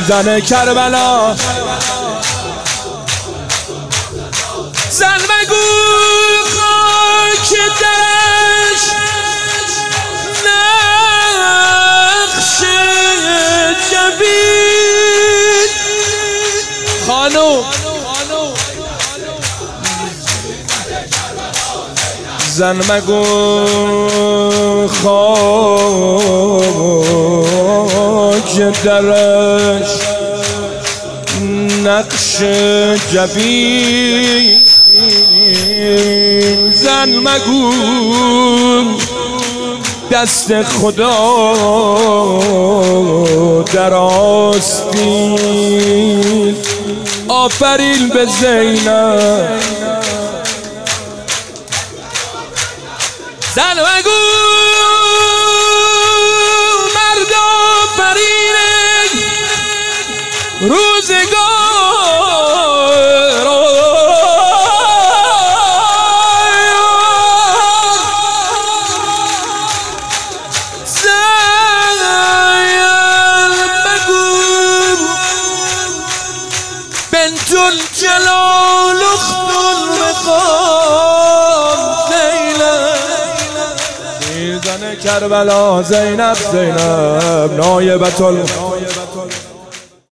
زن کربلا زن مگو خاک درش نقش جبین خانو زن مگو خاک درش نقش جبین زن مگو دست خدا در آستین آفرین به زینب زن مگو مرد آفرین روزگار زن مگو بنت الجلال اخت المقام زینب زن کربلا زینب نایبة